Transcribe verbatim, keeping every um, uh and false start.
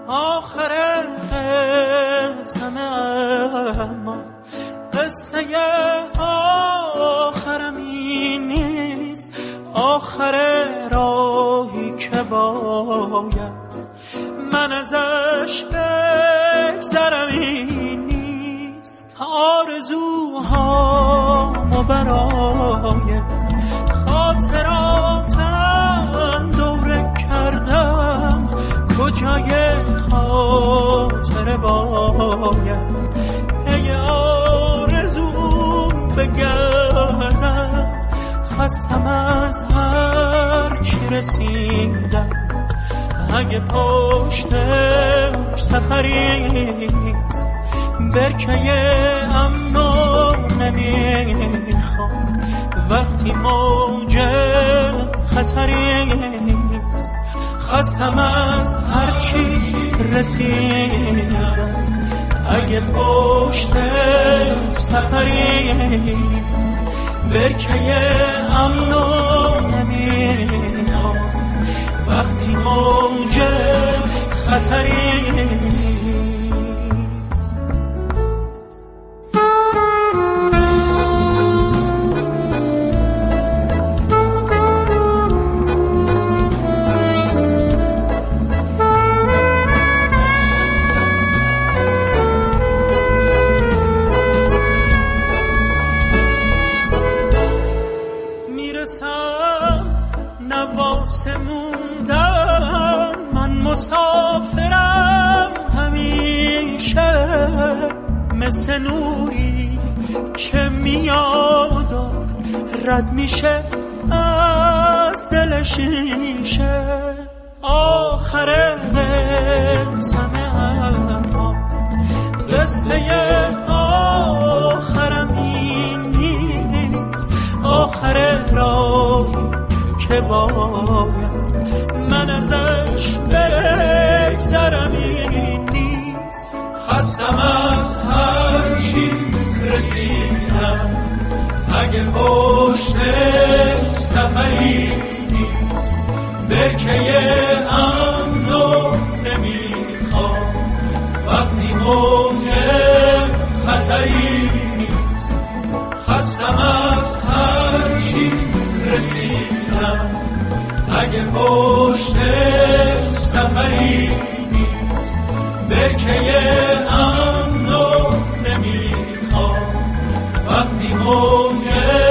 آخر قسم اما قصه آخرم این نیست، آخر راهی که باید من ازش بگذرم این نیست. آرزوهامو برای خاطراتم دوره کردم، کجای خاطر باید پی آرزوم بگردم. خستم از هر چی رسیدم، اگه پشتش سفریست برکه امنو نمیخوام وقتی موج خطریست. خستم از هر چی رسیدم، اگه پشتش سفریست برکه امنو نمیخوام وقتی موج خطریست. مسافرم همیشه مثل نوری که میاد و رد میشه از دل شیشه. آخر قسم اما قصه آخرم این نیست، آخر راهی که باید من ازش بگذرم این نیست. خستم از هر چیز رسیدم، اگه پشتش سفری نیست برکه امنو نمیخوام وقتی موج خطری نیست. خستم از هر چیز رسیدم، اگه پشتش سفری نیست برکه امنو نمیخوام وقتی موج